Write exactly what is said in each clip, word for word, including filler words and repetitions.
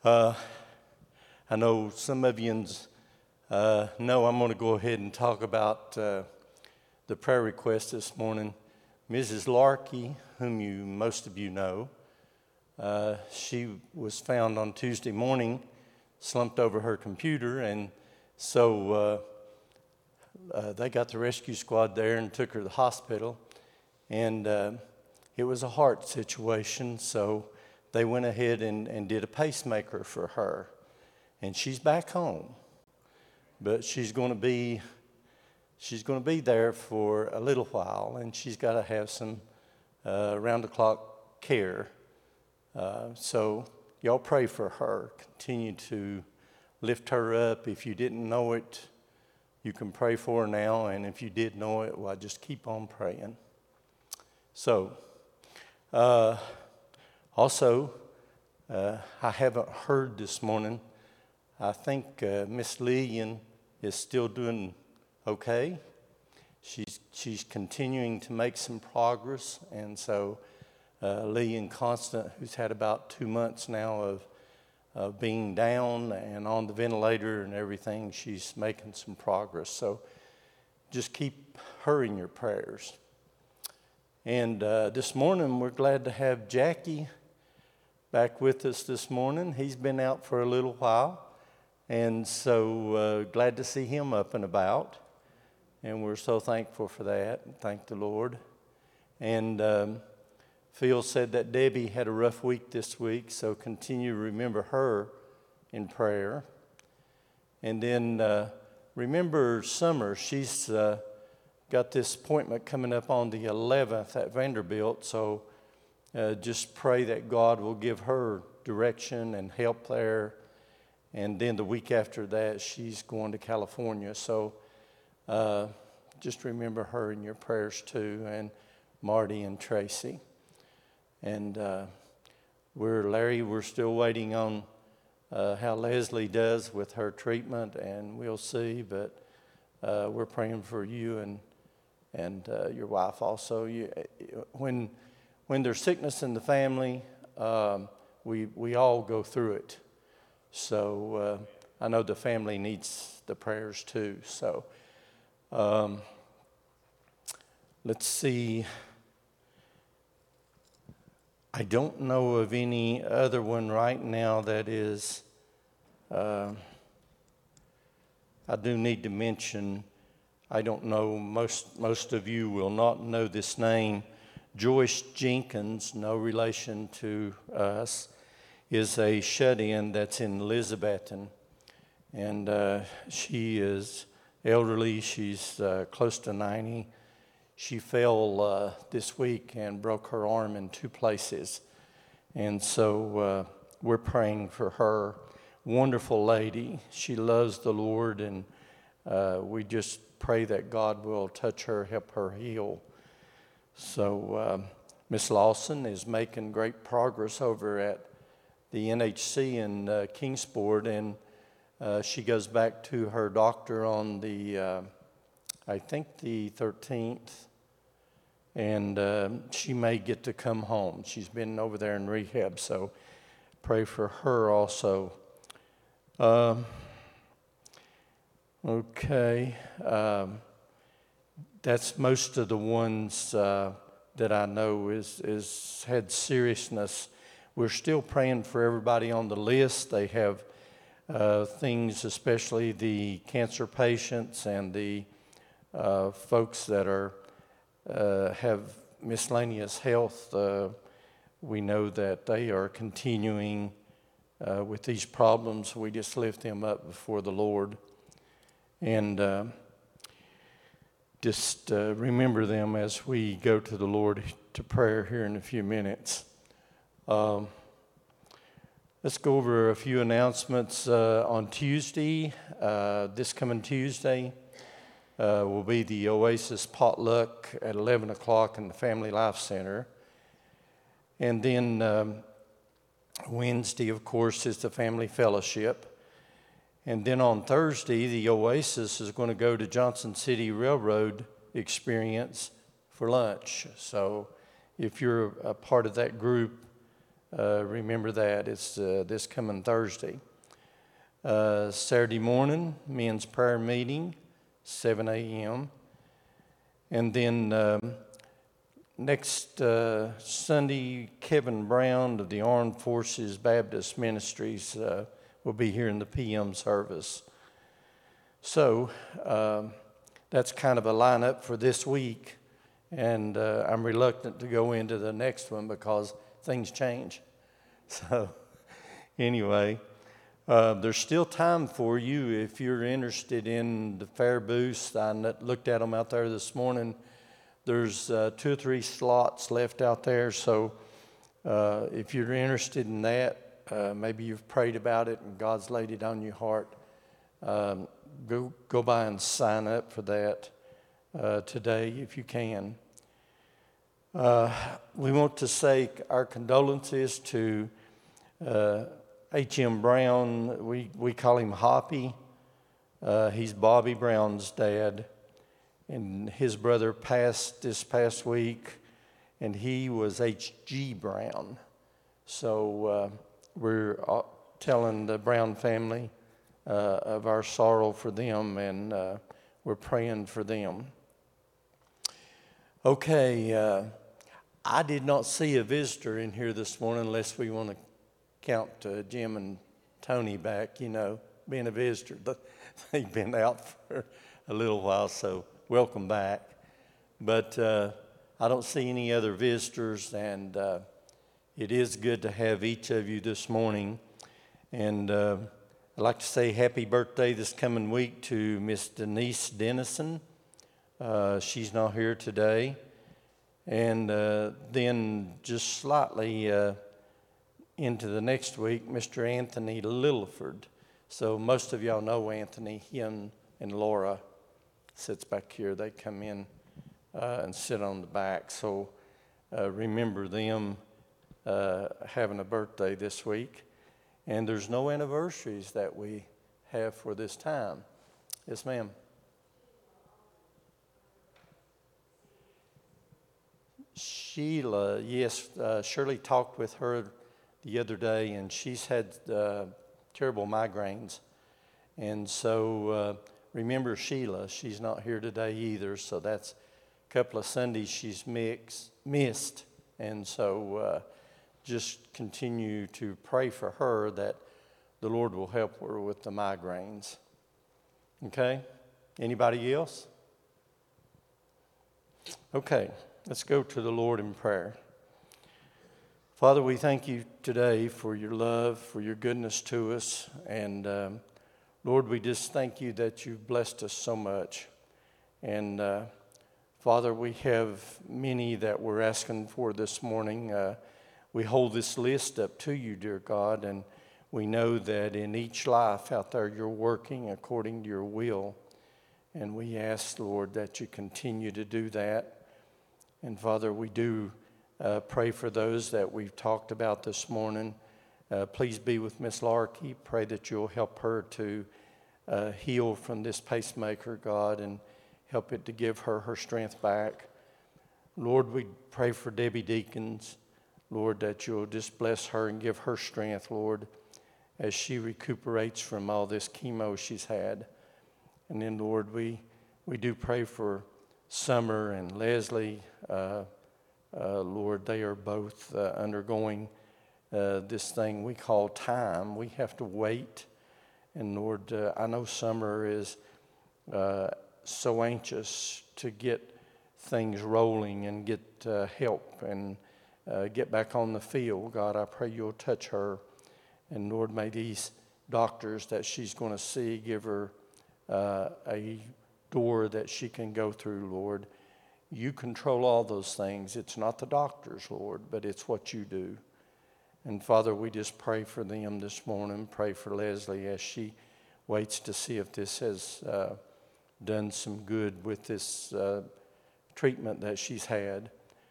Uh, I know some of you uh, know I'm going to go ahead and talk about uh, the prayer request this morning. Missus Larkey, whom you most of you know, uh, she was found on Tuesday morning, slumped over her computer, and so uh, uh, they got the rescue squad there and took her to the hospital, and uh, it was a heart situation, so they went ahead and, and did a pacemaker for her. And she's back home. But she's going to be she's going to be there for a little while, and she's got to have some uh, round-the-clock care. Uh, so y'all pray for her. Continue to lift her up. If you didn't know it, you can pray for her now. And if you did know it, well, just keep on praying. So, uh, Also, uh, I haven't heard this morning. I think uh, Miss Lillian is still doing okay. She's she's continuing to make some progress, and so uh, Lillian Constant, who's had about two months now of of being down and on the ventilator and everything, she's making some progress. So just keep her in your prayers. And uh, this morning we're glad to have Jackie back with us this morning. He's been out for a little while, and so uh, glad to see him up and about. And we're so thankful for that. Thank the Lord. And um, Phil said that Debbie had a rough week this week, so continue to remember her in prayer. And then uh, remember Summer. She's uh, got this appointment coming up on the eleventh at Vanderbilt, so Uh, just pray that God will give her direction and help there. And then the week after that, she's going to California. So uh, just remember her in your prayers too, and Marty and Tracy. And uh, we're, Larry, we're still waiting on uh, how Leslie does with her treatment, and we'll see. But uh, we're praying for you and, and uh, your wife also. You, when... When there's sickness in the family, um, we we all go through it. So uh, I know the family needs the prayers too. So um, let's see. I don't know of any other one right now that is. Uh, I do need to mention. I don't know. Most most of you will not know this name. Joyce Jenkins, no relation to us, is a shut-in that's in Elizabethton. And uh, she is elderly. She's uh, close to ninety. She fell uh, this week and broke her arm in two places. And so uh, we're praying for her. Wonderful lady. She loves the Lord, and uh, we just pray that God will touch her, help her heal. So uh, Miss Lawson is making great progress over at the N H C in uh, Kingsport, and uh, she goes back to her doctor on the, uh, I think the thirteenth, and uh, she may get to come home. She's been over there in rehab, so pray for her also. Um, okay. Um, That's most of the ones uh, that I know is is had seriousness. We're still praying for everybody on the list. They have uh, things, especially the cancer patients and the uh, folks that are uh, have miscellaneous health. Uh, we know that they are continuing uh, with these problems. We just lift them up before the Lord, and. Uh, Just uh, remember them as we go to the Lord to prayer here in a few minutes. Um, let's go over a few announcements. Uh, on Tuesday, uh, this coming Tuesday, uh, will be the Oasis Potluck at eleven o'clock in the Family Life Center. And then um, Wednesday, of course, is the Family Fellowship. And then on Thursday, the Oasis is going to go to Johnson City Railroad Experience for lunch. So if you're a part of that group, uh, remember that. It's uh, this coming Thursday. Uh, Saturday morning, men's prayer meeting, seven a.m. And then um, next uh, Sunday, Kevin Brown of the Armed Forces Baptist Ministries uh, will be here in the P M service. So um, that's kind of a lineup for this week. And uh, I'm reluctant to go into the next one because things change. So anyway, uh, there's still time for you if you're interested in the fair booths. I looked at them out there this morning. There's uh, two or three slots left out there. So uh, if you're interested in that, uh, maybe you've prayed about it and God's laid it on your heart, um, go, go by and sign up for that uh, today if you can. Uh, we want to say our condolences to uh, H M Brown. We, we call him Hoppy. Uh, he's Bobby Brown's dad. And his brother passed this past week, and he was H G Brown. So uh, we're telling the Brown family uh, of our sorrow for them, and uh, we're praying for them. Okay. Uh, I did not see a visitor in here this morning unless we want to count uh, Jim and Tony back, you know, being a visitor. They've been out for a little while, so welcome back. But uh, I don't see any other visitors, and uh, it is good to have each of you this morning. And uh, I'd like to say happy birthday this coming week to Miss Denise Dennison. Uh, she's not here today. And uh, then just slightly uh, into the next week, Mister Anthony Littleford. So most of y'all know Anthony. He and, and Laura sits back here. They come in uh, and sit on the back. So uh, remember them uh, having a birthday this week. And there's no anniversaries that we have for this time. Yes, ma'am. Sheila, yes, uh, Shirley talked with her the other day, and she's had uh, terrible migraines. And so uh, remember Sheila, she's not here today either, so that's a couple of Sundays she's mix, missed. And so uh, just continue to pray for her that the Lord will help her with the migraines. Okay? Anybody else? Okay. Let's go to the Lord in prayer. Father, we thank you today for your love, for your goodness to us. And um, Lord, we just thank you that you've blessed us so much. And uh, Father, we have many that we're asking for this morning. Uh, we hold this list up to you, dear God, and we know that in each life out there you're working according to your will. And we ask, Lord, that you continue to do that. And Father, we do uh, pray for those that we've talked about this morning. Uh, please be with Miss Larkey. Pray that you'll help her to uh, heal from this pacemaker, God, and help it to give her her strength back. Lord, we pray for Debbie Deacons. Lord, that you'll just bless her and give her strength, Lord, as she recuperates from all this chemo she's had. And then, Lord, we, we do pray for Summer and Leslie, uh, uh, Lord, they are both uh, undergoing uh, this thing we call time. We have to wait. And Lord, uh, I know Summer is uh, so anxious to get things rolling and get uh, help and uh, get back on the field. God, I pray you'll touch her. And Lord, may these doctors that she's going to see give her uh, a door that she can go through, Lord. You control all those things. It's not the doctors, Lord, but it's what you do. And Father, we just pray for them this morning. Pray for Leslie as she waits to see if this has uh, done some good with this uh, treatment that she's had.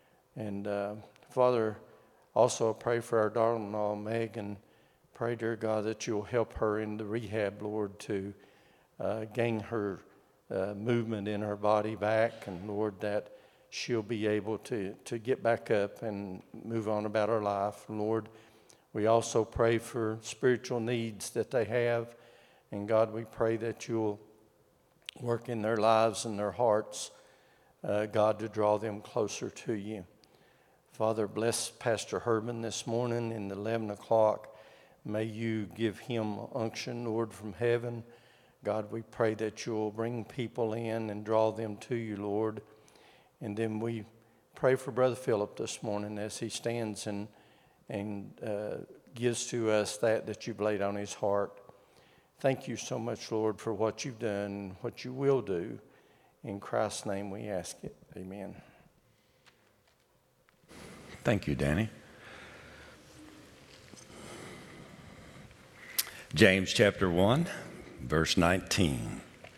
And uh, Father, also pray for our daughter-in-law, Megan. Pray, dear God, that you'll help her in the rehab, Lord, to uh, gain her Uh, movement in her body back, and Lord, that she'll be able to, to get back up and move on about her life. Lord, We also pray for spiritual needs that they have. And God, we pray that you'll work in their lives and their hearts, uh, God, to draw them closer to you. Father, bless Pastor Herman this morning in the eleven o'clock. May you give him unction, Lord, from heaven. God, we pray that you'll bring people in and draw them to you, Lord. And then we pray for Brother Philip this morning as he stands and and uh, gives to us that that you've laid on his heart. Thank you so much, Lord, for what you've done, what you will do. In Christ's name we ask it. Amen. Thank you, Danny. James chapter one, verse nineteen.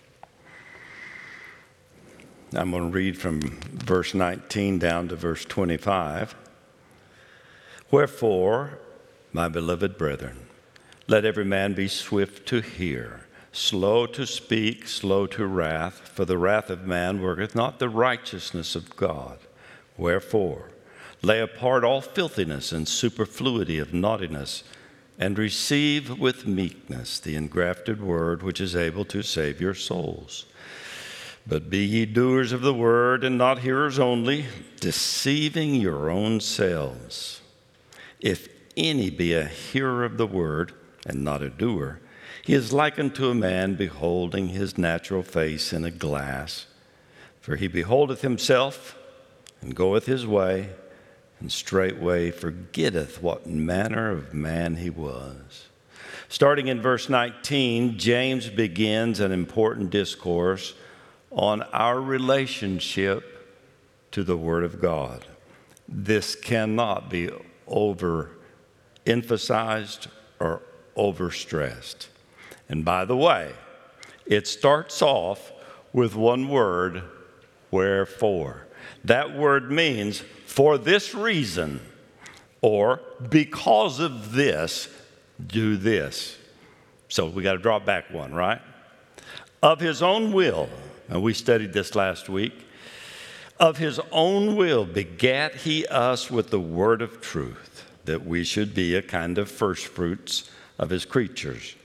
I'm going to read from verse nineteen down to verse twenty-five. Wherefore, my beloved brethren, let every man be swift to hear, slow to speak, slow to wrath, for the wrath of man worketh not the righteousness of God. Wherefore, lay apart all filthiness and superfluity of naughtiness, and receive with meekness the engrafted word which is able to save your souls. But be ye doers of the word, and not hearers only, deceiving your own selves. If any be a hearer of the word, and not a doer, he is like unto a man beholding his natural face in a glass. For he beholdeth himself, and goeth his way, and straightway forgetteth what manner of man he was. Starting in verse nineteen, James begins an important discourse on our relationship to the Word of God. This cannot be overemphasized or overstressed. And by the way, it starts off with one word, wherefore. That word means for this reason, or because of this, do this. So we got to drop back one, right? Of his own will, and we studied this last week, of his own will begat he us with the word of truth, that we should be a kind of first fruits of his creatures.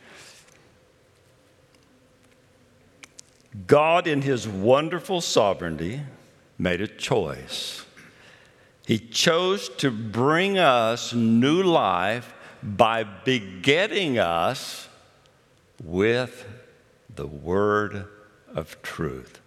God, in his wonderful sovereignty, made a choice. He chose to bring us new life by begetting us with the word of truth.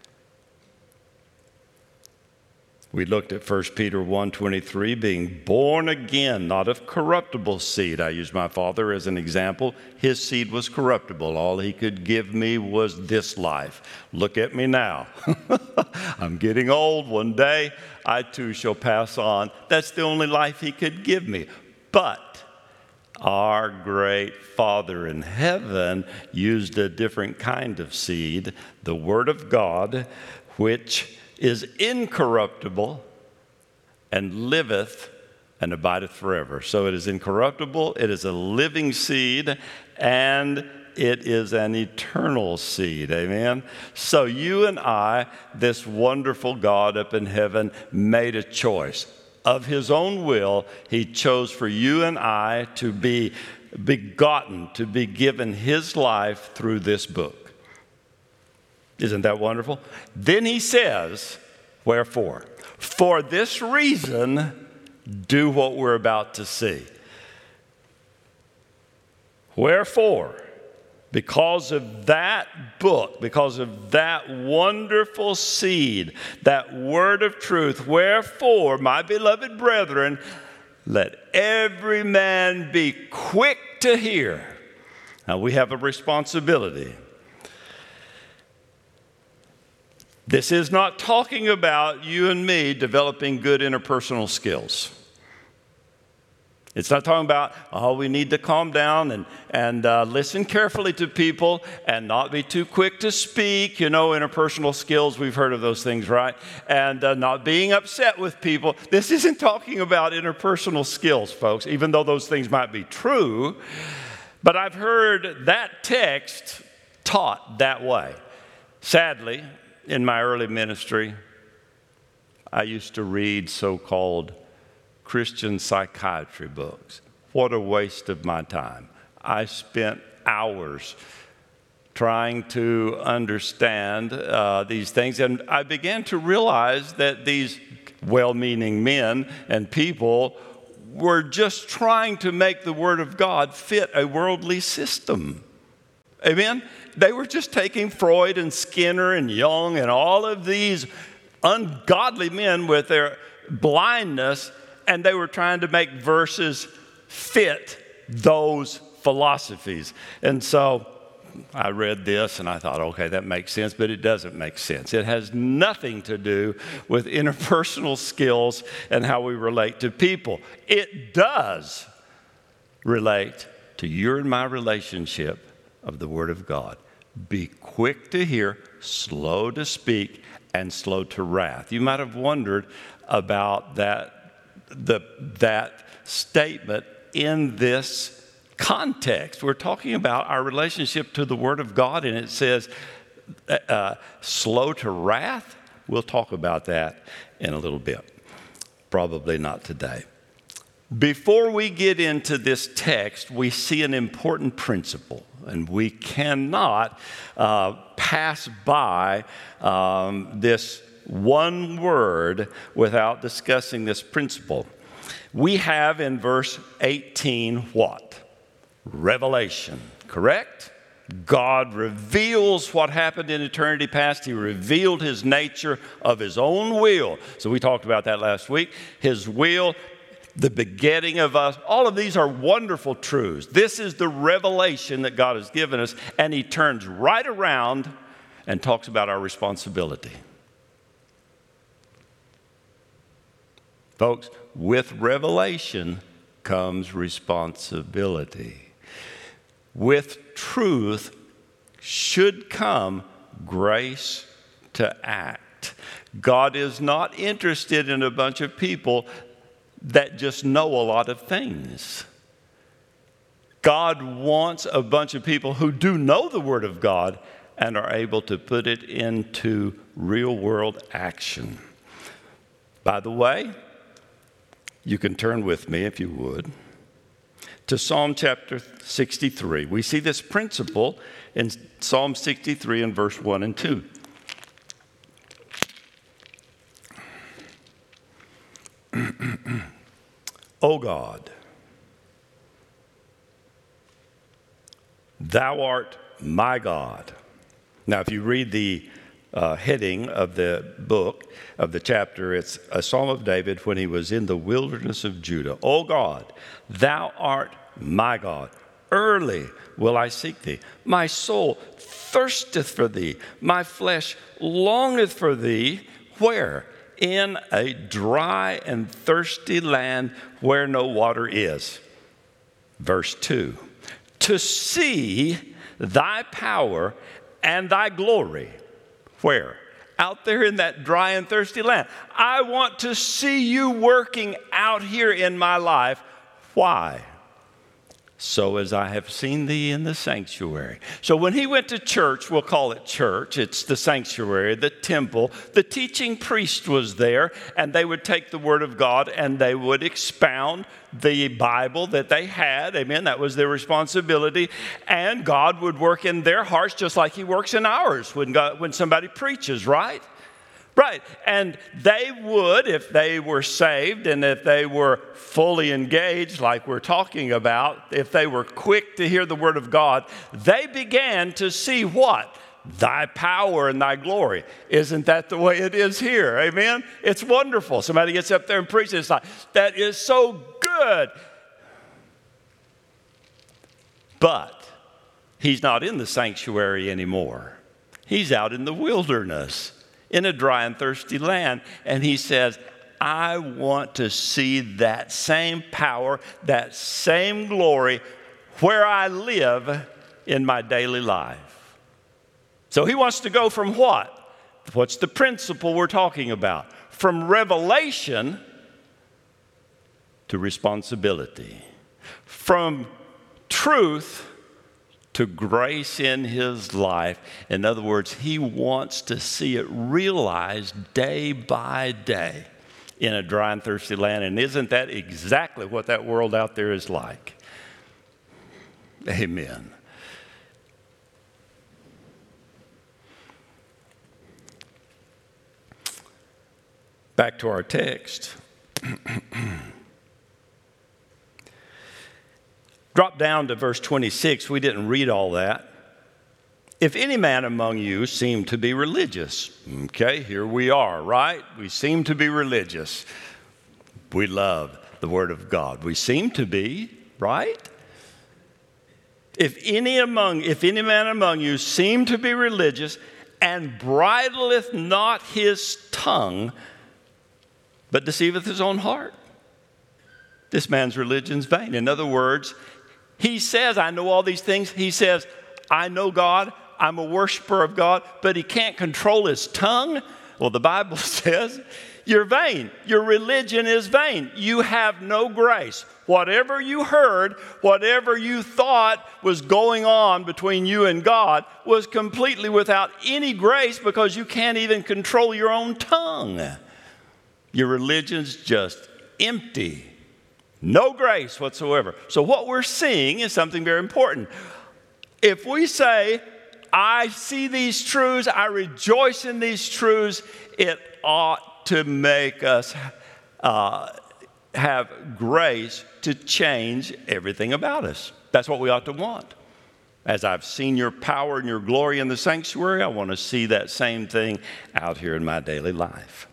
We looked at First Peter one twenty-three, being born again, not of corruptible seed. I use my father as an example. His seed was corruptible. All he could give me was this life. Look at me now. I'm getting old. One day, I too shall pass on. That's the only life he could give me. But our great Father in heaven used a different kind of seed, the Word of God, which is incorruptible and liveth and abideth forever. So it is incorruptible, it is a living seed, and it is an eternal seed. Amen? So you and I, this wonderful God up in heaven, made a choice. Of his own will, he chose for you and I to be begotten, to be given his life through this book. Isn't that wonderful? Then he says, wherefore? For this reason, do what we're about to see. Wherefore? Because of that book, because of that wonderful seed, that word of truth, wherefore, my beloved brethren, let every man be quick to hear. Now, we have a responsibility. This is not talking about you and me developing good interpersonal skills. It's not talking about, oh, we need to calm down and, and uh, listen carefully to people and not be too quick to speak. You know, interpersonal skills, we've heard of those things, right? And uh, not being upset with people. This isn't talking about interpersonal skills, folks, even though those things might be true. But I've heard that text taught that way. Sadly, in my early ministry, I used to read so-called Christian psychiatry books. What a waste of my time. I spent hours trying to understand uh, these things, and I began to realize that these well-meaning men and people were just trying to make the Word of God fit a worldly system. Amen? They were just taking Freud and Skinner and Jung and all of these ungodly men with their blindness, and they were trying to make verses fit those philosophies. And so I read this and I thought, okay, that makes sense, but it doesn't make sense. It has nothing to do with interpersonal skills and how we relate to people. It does relate to your and my relationship of the Word of God. Be quick to hear, slow to speak, and slow to wrath. You might have wondered about that, the, that statement in this context. We're talking about our relationship to the Word of God, and it says uh, slow to wrath. We'll talk about that in a little bit. Probably not today. Before we get into this text, we see an important principle, and we cannot uh, pass by um, this one word without discussing this principle. We have in verse eighteen what? Revelation, correct? God reveals what happened in eternity past. He revealed His nature of His own will. So we talked about that last week. His will, the begetting of us, all of these are wonderful truths. This is the revelation that God has given us, and He turns right around and talks about our responsibility. Folks, with revelation comes responsibility. With truth should come grace to act. God is not interested in a bunch of people that just know a lot of things. God wants a bunch of people who do know the Word of God and are able to put it into real-world action. By the way, you can turn with me, if you would, to Psalm chapter sixty-three. We see this principle in Psalm sixty-three in verse one and two. O God, Thou art my God. Now, if you read the uh, heading of the book, of the chapter, it's a Psalm of David when he was in the wilderness of Judah. O God, Thou art my God. Early will I seek Thee. My soul thirsteth for Thee. My flesh longeth for Thee. Where? In a dry and thirsty land where no water is. Verse two. To see Thy power and Thy glory. Where? Out there in that dry and thirsty land. I want to see You working out here in my life. Why? So as I have seen Thee in the sanctuary. So when he went to church, we'll call it church, it's the sanctuary, the temple, the teaching priest was there, and they would take the Word of God and they would expound the Bible that they had. Amen. That was their responsibility. And God would work in their hearts just like He works in ours when God, when somebody preaches, right? Right. And they would, if they were saved and if they were fully engaged, like we're talking about, if they were quick to hear the Word of God, they began to see what? Thy power and Thy glory. Isn't that the way it is here? Amen? It's wonderful. Somebody gets up there and preaches. It's like, that is so good. But He's not in the sanctuary anymore. He's out in the wilderness, in a dry and thirsty land. And He says, I want to see that same power, that same glory where I live in my daily life. So He wants to go from what? What's the principle we're talking about? From revelation to responsibility. From truth to grace in his life. In other words, he wants to see it realized day by day in a dry and thirsty land. And isn't that exactly what that world out there is like? Amen. Back to our text. Drop down to verse twenty-six. We didn't read all that. If any man among you seem to be religious, okay, here we are, right? We seem to be religious. We love the Word of God. We seem to be, right? If any among, if any man among you seem to be religious and bridleth not his tongue, but deceiveth his own heart, this man's religion's vain. In other words, he says, I know all these things. He says, I know God. I'm a worshiper of God, but he can't control his tongue. Well, the Bible says you're vain. Your religion is vain. You have no grace. Whatever you heard, whatever you thought was going on between you and God was completely without any grace because you can't even control your own tongue. Your religion's just empty. No grace whatsoever. So what we're seeing is something very important. If we say, I see these truths, I rejoice in these truths, it ought to make us uh, have grace to change everything about us. That's what we ought to want. As I've seen your power and your glory in the sanctuary, I want to see that same thing out here in my daily life.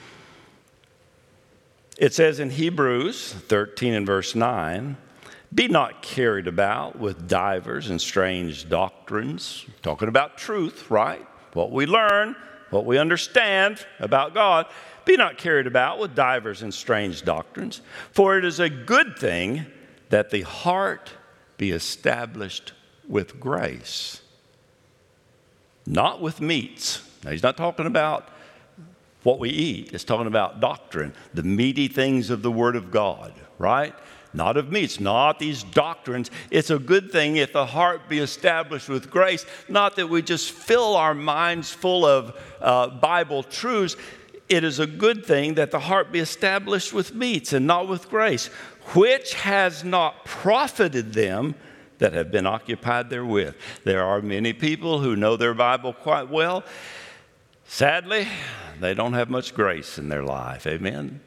It says in Hebrews thirteen and verse nine, be not carried about with divers and strange doctrines. Talking about truth, right? What we learn, what we understand about God. Be not carried about with divers and strange doctrines, for it is a good thing that the heart be established with grace, not with meats. Now, he's not talking about what we eat. It's talking about doctrine, the meaty things of the Word of God, right? Not of meats, not these doctrines. It's a good thing if the heart be established with grace, not that we just fill our minds full of uh, Bible truths. It is a good thing that the heart be established with meats and not with grace, which has not profited them that have been occupied therewith. There are many people who know their Bible quite well. Sadly, they don't have much grace in their life. Amen.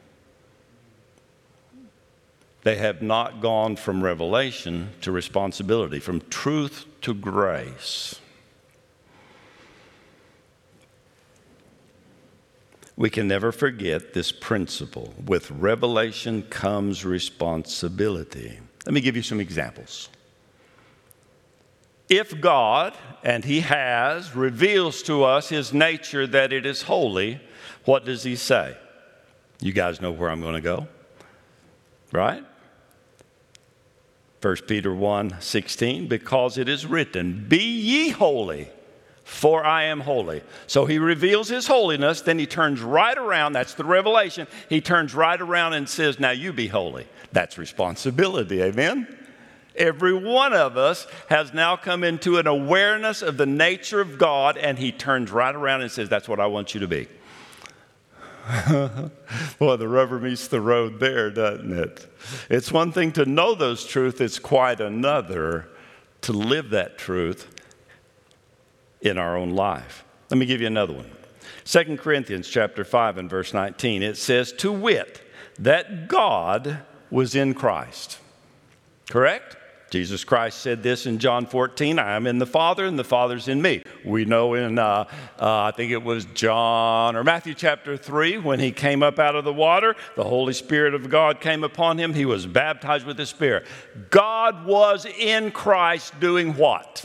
They have not gone from revelation to responsibility, from truth to grace. We can never forget this principle. With revelation comes responsibility. Let me give you some examples. If God, and He has, reveals to us His nature that it is holy, what does He say? You guys know where I'm going to go, right? First Peter one sixteen, because it is written, be ye holy, for I am holy. So He reveals His holiness, then He turns right around, that's the revelation, He turns right around and says, now you be holy. That's responsibility, amen? Every one of us has now come into an awareness of the nature of God, and He turns right around and says, that's what I want you to be. Well, the rubber meets the road there, doesn't it? It's one thing to know those truths. It's quite another to live that truth in our own life. Let me give you another one. Second Corinthians chapter five and verse nineteen. It says, to wit, that God was in Christ. Correct? Jesus Christ said this in John fourteen, I am in the Father and the Father's in me. We know in, uh, uh, I think it was John or Matthew chapter three, when He came up out of the water, the Holy Spirit of God came upon Him. He was baptized with the Spirit. God was in Christ doing what?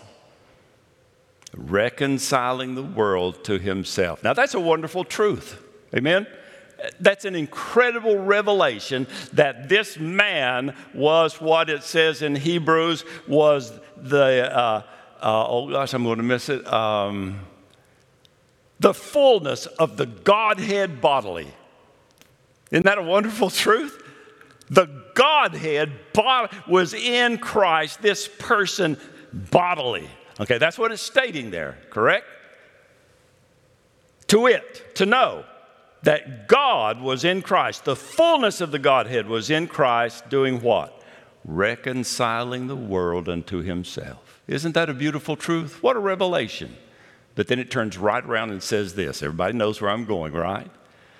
Reconciling the world to Himself. Now that's a wonderful truth. Amen? That's an incredible revelation that this man was what it says in Hebrews was the, uh, uh, oh gosh, I'm going to miss it, um, the fullness of the Godhead bodily. Isn't that a wonderful truth? The Godhead bod- was in Christ, this person bodily. Okay, that's what it's stating there, correct? To it, to know. that God was in Christ. The fullness of the Godhead was in Christ doing what? Reconciling the world unto himself. Isn't that a beautiful truth? What a revelation. But then it turns right around and says this. Everybody knows where I'm going, right?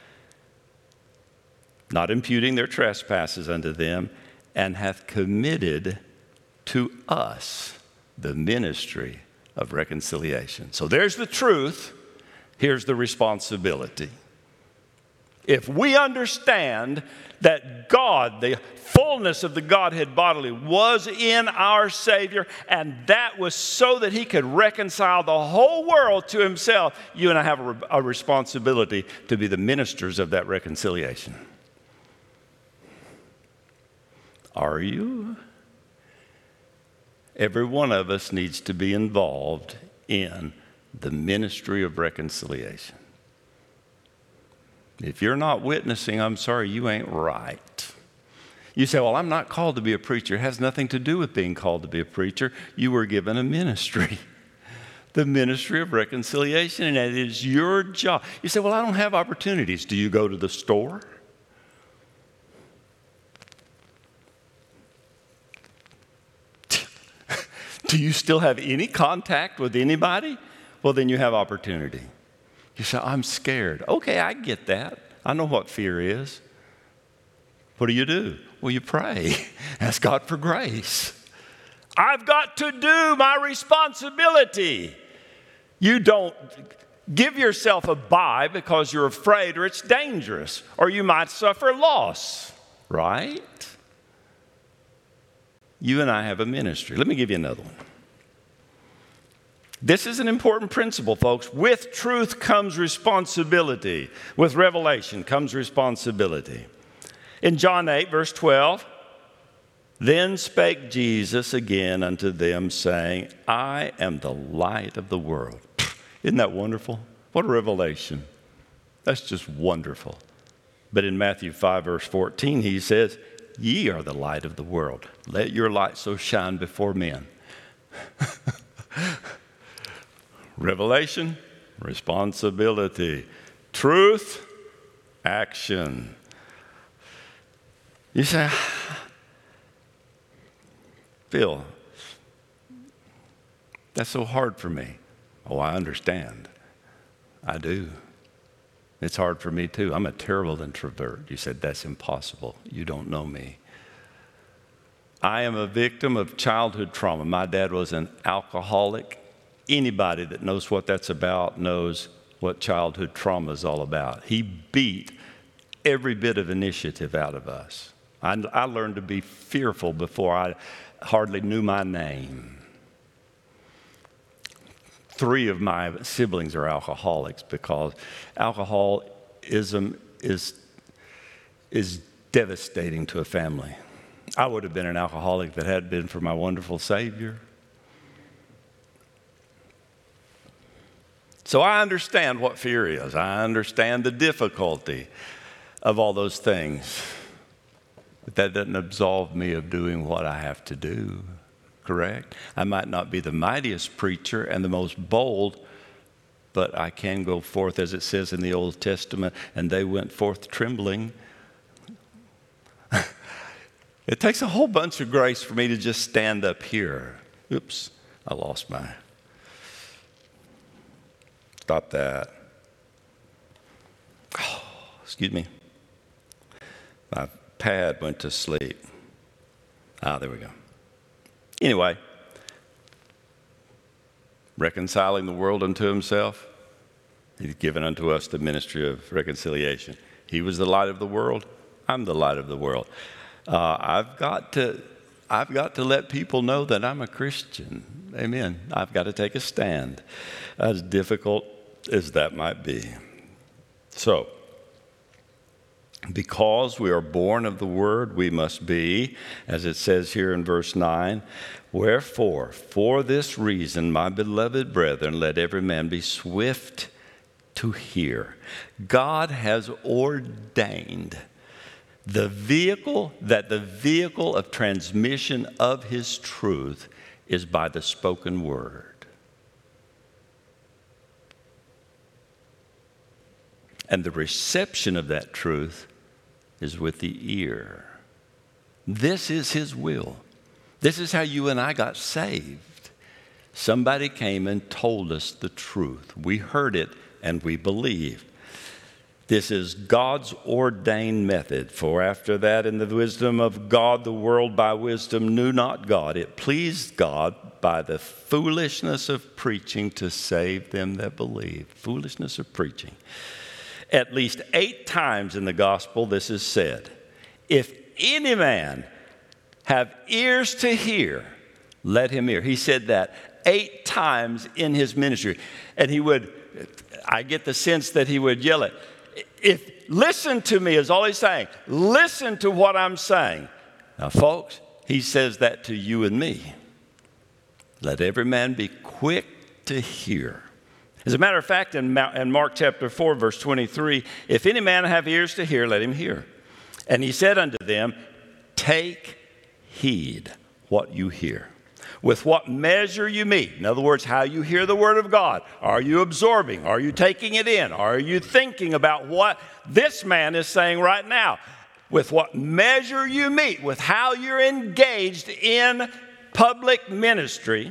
Not imputing their trespasses unto them, and hath committed to us the ministry of reconciliation. So there's the truth. Here's the responsibility. If we understand that God, the fullness of the Godhead bodily, was in our Savior, and that was so that he could reconcile the whole world to himself, you and I have a, a responsibility to be the ministers of that reconciliation. Are you? Every one of us needs to be involved in the ministry of reconciliation. If you're not witnessing, I'm sorry, you ain't right. You say, well, I'm not called to be a preacher. It has nothing to do with being called to be a preacher. You were given a ministry, the ministry of reconciliation, and it is your job. You say, well, I don't have opportunities. Do you go to the store? Do you still have any contact with anybody? Well, then you have opportunity. You say, I'm scared. Okay, I get that. I know what fear is. What do you do? Well, you pray. Ask God for grace. I've got to do my responsibility. You don't give yourself a bye because you're afraid or it's dangerous or you might suffer loss, right? You and I have a ministry. Let me give you another one. This is an important principle, folks. With truth comes responsibility. With revelation comes responsibility. In John eight, verse twelve, then spake Jesus again unto them, saying, I am the light of the world. Isn't that wonderful? What a revelation. That's just wonderful. But in Matthew five, verse fourteen, he says, ye are the light of the world. Let your light so shine before men. Revelation, responsibility. Truth, action. You say, Phil, that's so hard for me. Oh, I understand. I do. It's hard for me too. I'm a terrible introvert. You said, that's impossible. You don't know me. I am a victim of childhood trauma. My dad was an alcoholic. Anybody that knows what that's about knows what childhood trauma is all about. He beat every bit of initiative out of us. I, I learned to be fearful before I hardly knew my name. Three of my siblings are alcoholics because alcoholism is, is devastating to a family. I would have been an alcoholic if it hadn't been for my wonderful Savior. So I understand what fear is. I understand the difficulty of all those things. But that doesn't absolve me of doing what I have to do, correct? I might not be the mightiest preacher and the most bold, but I can go forth, as it says in the Old Testament, and they went forth trembling. It takes a whole bunch of grace for me to just stand up here. Oops, I lost my... Stop that. Oh, excuse me. My pad went to sleep. Ah, there we go. Anyway, reconciling the world unto himself, he's given unto us the ministry of reconciliation. He was the light of the world. I'm the light of the world. Uh, I've got to, I've got to let people know that I'm a Christian. Amen. I've got to take a stand, as difficult as that might be. So, because we are born of the Word, we must be, as it says here in verse nine, wherefore, for this reason, my beloved brethren, let every man be swift to hear. God has ordained the vehicle, that the vehicle of transmission of His truth is by the spoken word. And the reception of that truth is with the ear. This is his will. This is how you and I got saved. Somebody came and told us the truth. We heard it and we believed. This is God's ordained method. For after that, in the wisdom of God, the world by wisdom knew not God. It pleased God by the foolishness of preaching to save them that believe. Foolishness of preaching. At least eight times in the gospel this is said. If any man have ears to hear, let him hear. He said that eight times in his ministry. And he would, I get the sense that he would yell it. If listen to me is all he's saying. Listen to what I'm saying. Now, folks, he says that to you and me. Let every man be quick to hear. As a matter of fact, in Mark chapter four, verse twenty-three, if any man have ears to hear, let him hear. And he said unto them, take heed what you hear. With what measure you meet. In other words, how you hear the word of God. Are you absorbing? Are you taking it in? Are you thinking about what this man is saying right now? With what measure you meet, with how you're engaged in public ministry,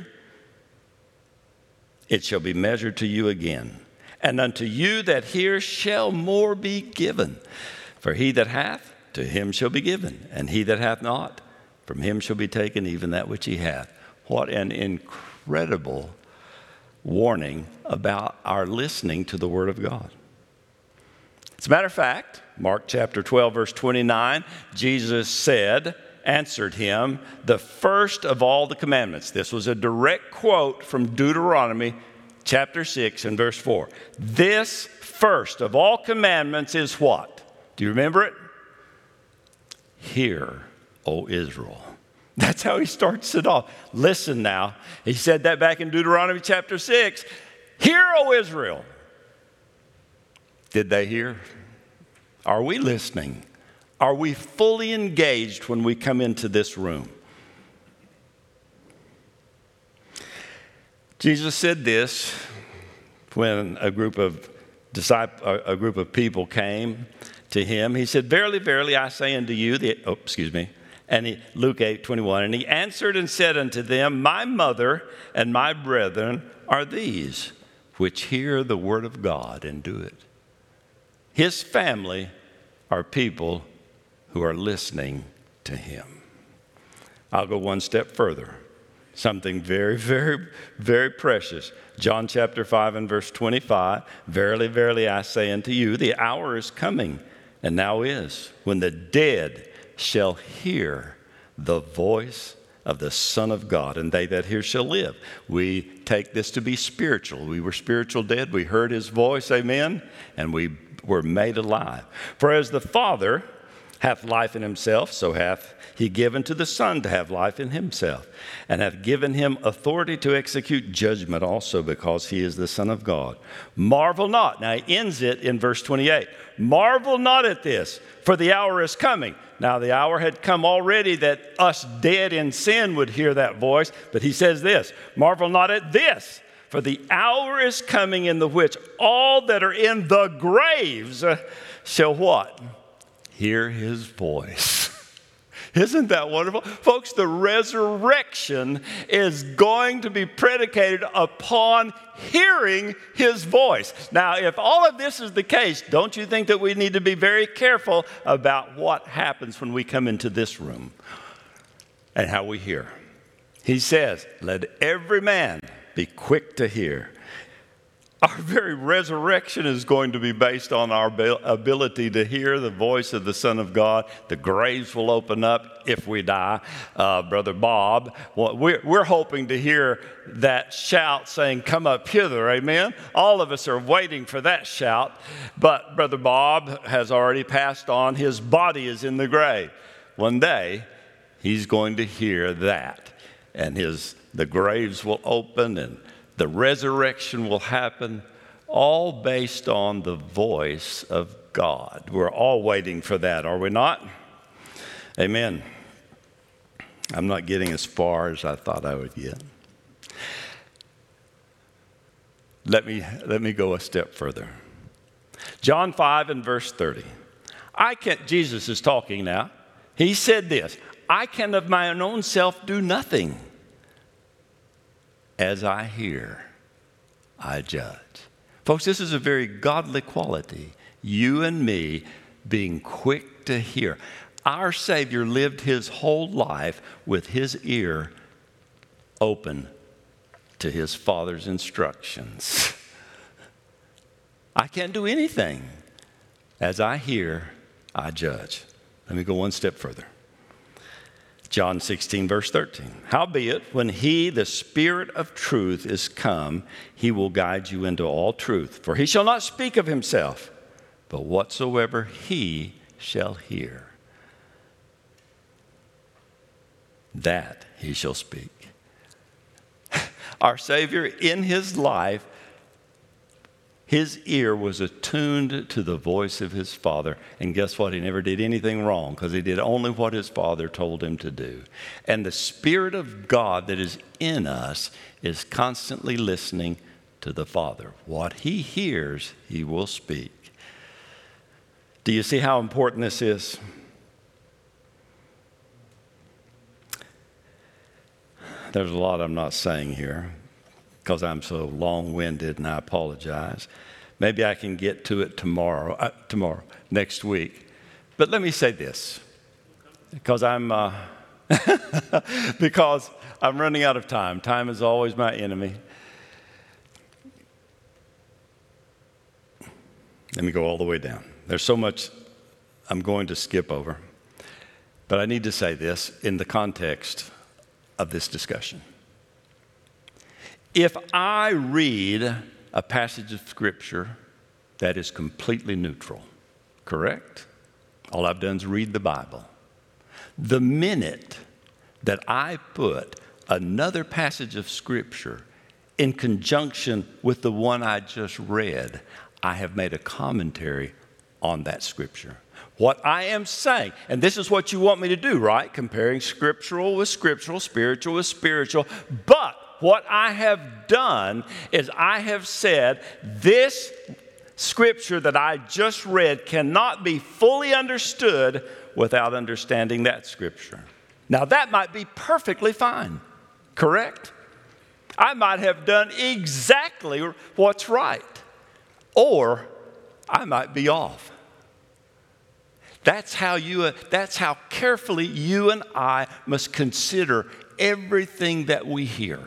it shall be measured to you again. And unto you that hear shall more be given. For he that hath, to him shall be given. And he that hath not, from him shall be taken even that which he hath. What an incredible warning about our listening to the Word of God. As a matter of fact, Mark chapter twelve, verse twenty-nine, Jesus said, answered him, the first of all the commandments. This was a direct quote from Deuteronomy chapter six and verse four. This first of all commandments is what? Do you remember it? Hear, O Israel. That's how he starts it off. Listen now. He said that back in Deuteronomy chapter six. Hear, O Israel. Did they hear? Are we listening? Are we fully engaged when we come into this room? Jesus said this when a group of disciples, a group of people came to him. He said, verily, verily, I say unto you, the, oh, excuse me, And he, Luke eight twenty-one, and he answered and said unto them, my mother and my brethren are these, which hear the word of God and do it. His family are people who are listening to him. I'll go one step further. Something very, very, very precious. John chapter five and verse twenty-five, verily, verily, I say unto you, the hour is coming, and now is, when the dead shall hear the voice of the Son of God, and they that hear shall live. We take this to be spiritual. We were spiritual dead. We heard his voice, amen, and we were made alive. For as the Father hath life in himself, so hath he given to the Son to have life in himself, and hath given him authority to execute judgment also, because he is the Son of God. Marvel not. Now he ends it in verse twenty-eight. Marvel not at this, for the hour is coming. Now the hour had come already that us dead in sin would hear that voice, but he says this, marvel not at this, for the hour is coming in the which all that are in the graves shall what? Hear his voice. Isn't that wonderful? Folks, the resurrection is going to be predicated upon hearing his voice. Now, if all of this is the case, don't you think that we need to be very careful about what happens when we come into this room and how we hear? He says, let every man be quick to hear. Our very resurrection is going to be based on our ability to hear the voice of the Son of God. The graves will open up if we die. Uh, Brother Bob, well, we're, we're hoping to hear that shout saying, come up hither, amen? All of us are waiting for that shout. But Brother Bob has already passed on. His body is in the grave. One day, he's going to hear that. And his the graves will open and the resurrection will happen, all based on the voice of God. We're all waiting for that, are we not? Amen. I'm not getting as far as I thought I would get. Let me, let me go a step further. John five and verse thirty. I can't, Jesus is talking now. He said this, I can of my own self do nothing. As I hear, I judge. Folks, this is a very godly quality. You and me being quick to hear. Our Savior lived his whole life with his ear open to his Father's instructions. I can't do anything. As I hear, I judge. Let me go one step further. John sixteen, verse thirteen. Howbeit, when he, the Spirit of truth, is come, he will guide you into all truth. For he shall not speak of himself, but whatsoever he shall hear, that he shall speak. Our Savior, in his life, his ear was attuned to the voice of his Father. And guess what? He never did anything wrong because he did only what his Father told him to do. And the Spirit of God that is in us is constantly listening to the Father. What he hears, he will speak. Do you see how important this is? There's a lot I'm not saying here because I'm so long-winded, and I apologize. Maybe I can get to it tomorrow, uh, tomorrow, next week. But let me say this, because I'm uh, because I'm running out of time. Time is always my enemy. Let me go all the way down. There's so much I'm going to skip over, but I need to say this in the context of this discussion. If I read a passage of Scripture that is completely neutral, correct? All I've done is read the Bible. The minute that I put another passage of Scripture in conjunction with the one I just read, I have made a commentary on that Scripture. What I am saying, and this is what you want me to do, right? Comparing scriptural with scriptural, spiritual with spiritual. But what I have done is I have said this Scripture that I just read cannot be fully understood without understanding that Scripture. Now that might be perfectly fine, correct? I might have done exactly what's right, or I might be off. That's how you, uh, that's how carefully you and I must consider everything that we hear.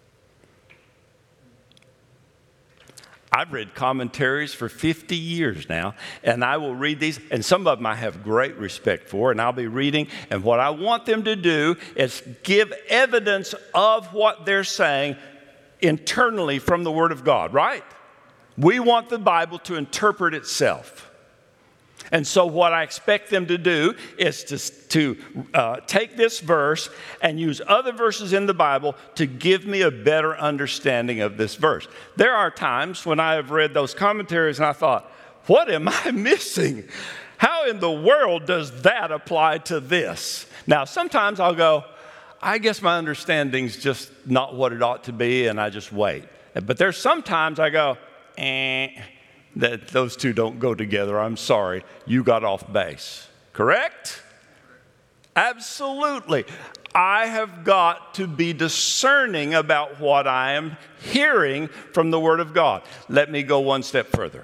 I've read commentaries for fifty years now, and I will read these, and some of them I have great respect for, and I'll be reading, and what I want them to do is give evidence of what they're saying internally from the Word of God, right? We want the Bible to interpret itself. And so what I expect them to do is to, to uh, take this verse and use other verses in the Bible to give me a better understanding of this verse. There are times when I have read those commentaries and I thought, what am I missing? How in the world does that apply to this? Now, sometimes I'll go, I guess my understanding's just not what it ought to be, and I just wait. But there's sometimes I go, eh. That those two don't go together. I'm sorry, you got off base. Correct? Absolutely. I have got to be discerning about what I am hearing from the Word of God. Let me go one step further.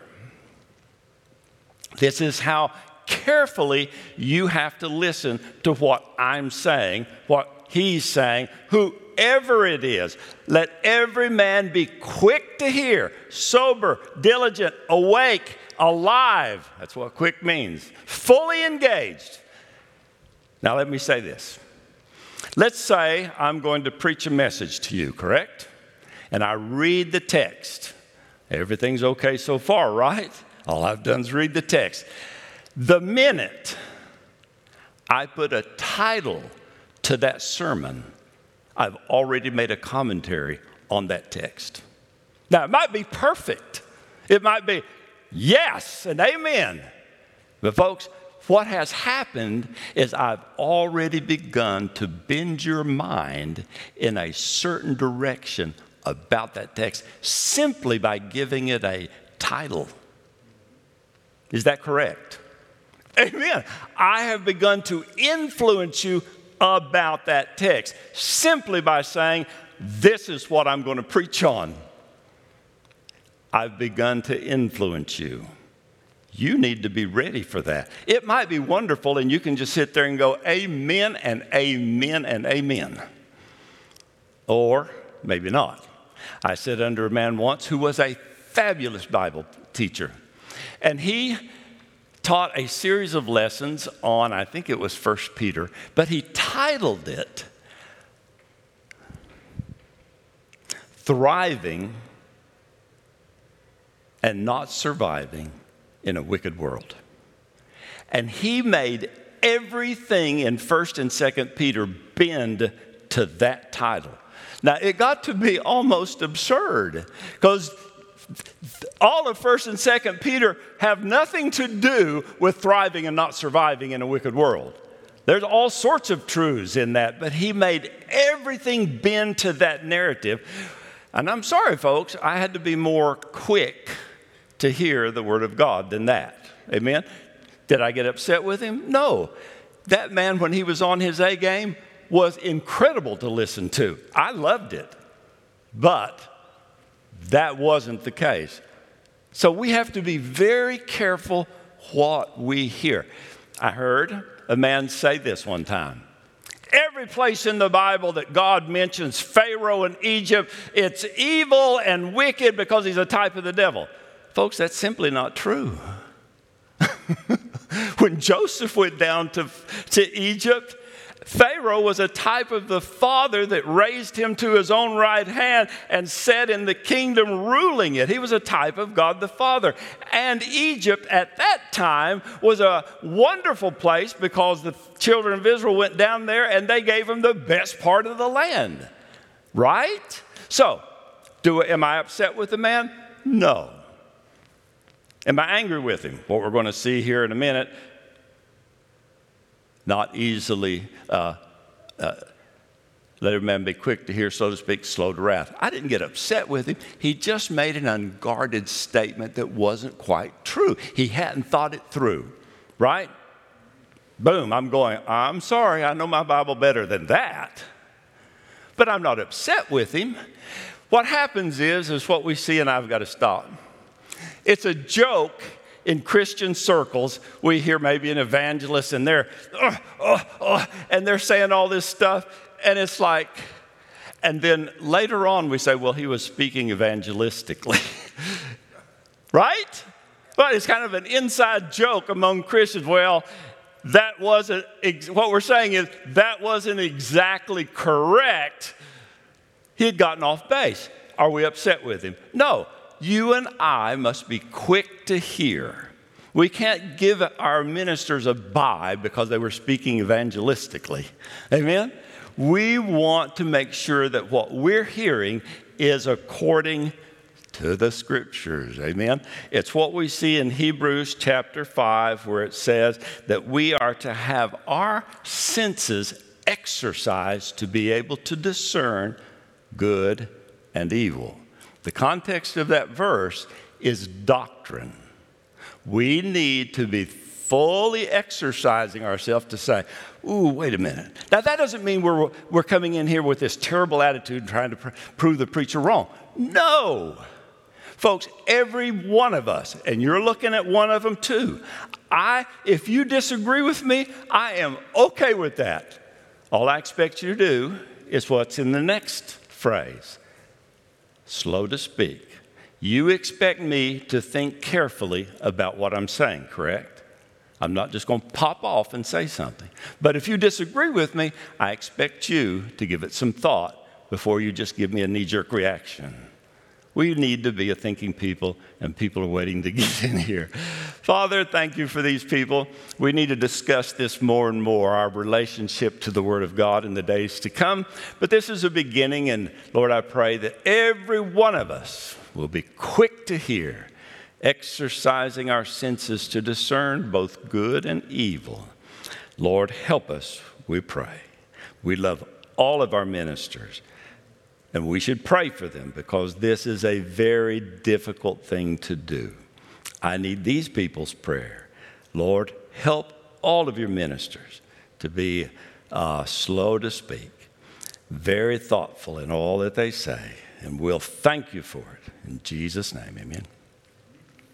This is how carefully you have to listen to what I'm saying, what he's saying, whoever it is. Let every man be quick to hear, sober, diligent, awake, alive. That's what quick means. Fully engaged. Now let me say this. Let's say I'm going to preach a message to you, correct? And I read the text. Everything's okay so far, right? All I've done is read the text. The minute I put a title to that sermon, I've already made a commentary on that text. Now, it might be perfect. It might be yes and amen. But folks, what has happened is I've already begun to bend your mind in a certain direction about that text simply by giving it a title. Is that correct? Amen. I have begun to influence you about that text simply by saying, this is what I'm going to preach on. I've begun to influence you. You need to be ready for that. It might be wonderful, and you can just sit there and go, amen and amen and amen. Or maybe not. I sat under a man once who was a fabulous Bible teacher. And he taught a series of lessons on, I think it was First Peter, but he titled it, Thriving and Not Surviving in a Wicked World. And he made everything in First and Second Peter bend to that title. Now, it got to be almost absurd because all of First and Second Peter have nothing to do with thriving and not surviving in a wicked world. There's all sorts of truths in that, but he made everything bend to that narrative. And I'm sorry, folks, I had to be more quick to hear the word of God than that. Amen? Did I get upset with him? No. That man, when he was on his A game, was incredible to listen to. I loved it. But that wasn't the case. So we have to be very careful what we hear. I heard a man say this one time. Every place in the Bible that God mentions Pharaoh and Egypt, it's evil and wicked because he's a type of the devil. Folks, that's simply not true. When Joseph went down to, to Egypt, Pharaoh was a type of the father that raised him to his own right hand and sat in the kingdom ruling it. He was a type of God the Father. And Egypt at that time was a wonderful place because the children of Israel went down there and they gave them the best part of the land. Right? So, do, am I upset with the man? No. Am I angry with him? What we're going to see here in a minute. Not easily, uh, uh, let a man be quick to hear, so to speak, slow to wrath. I didn't get upset with him. He just made an unguarded statement that wasn't quite true. He hadn't thought it through, right? Boom, I'm going, I'm sorry, I know my Bible better than that. But I'm not upset with him. What happens is, is what we see, and I've got to stop. It's a joke. In Christian circles, we hear maybe an evangelist and they're, oh, oh, oh, and they're saying all this stuff. And it's like, and then later on we say, well, he was speaking evangelistically. Right? But it's kind of an inside joke among Christians. Well, that wasn't, what we're saying is that wasn't exactly correct. He had gotten off base. Are we upset with him? No. You and I must be quick to hear. We can't give our ministers a bye because they were speaking evangelistically. Amen? We want to make sure that what we're hearing is according to the Scriptures. Amen? It's what we see in Hebrews chapter five where it says that we are to have our senses exercised to be able to discern good and evil. The context of that verse is doctrine. We need to be fully exercising ourselves to say, ooh, wait a minute. Now, that doesn't mean we're, we're coming in here with this terrible attitude trying to pr- prove the preacher wrong. No. Folks, every one of us, and you're looking at one of them too, I, if you disagree with me, I am okay with that. All I expect you to do is what's in the next phrase. Slow to speak. You expect me to think carefully about what I'm saying, correct? I'm not just going to pop off and say something. But if you disagree with me, I expect you to give it some thought before you just give me a knee-jerk reaction. We need to be a thinking people, and people are waiting to get in here. Father, thank you for these people. We need to discuss this more and more, our relationship to the Word of God in the days to come. But this is a beginning, and Lord, I pray that every one of us will be quick to hear, exercising our senses to discern both good and evil. Lord, help us, we pray. We love all of our ministers. And we should pray for them because this is a very difficult thing to do. I need these people's prayer. Lord, help all of your ministers to be uh, slow to speak, very thoughtful in all that they say, and we'll thank you for it. In Jesus' name, amen.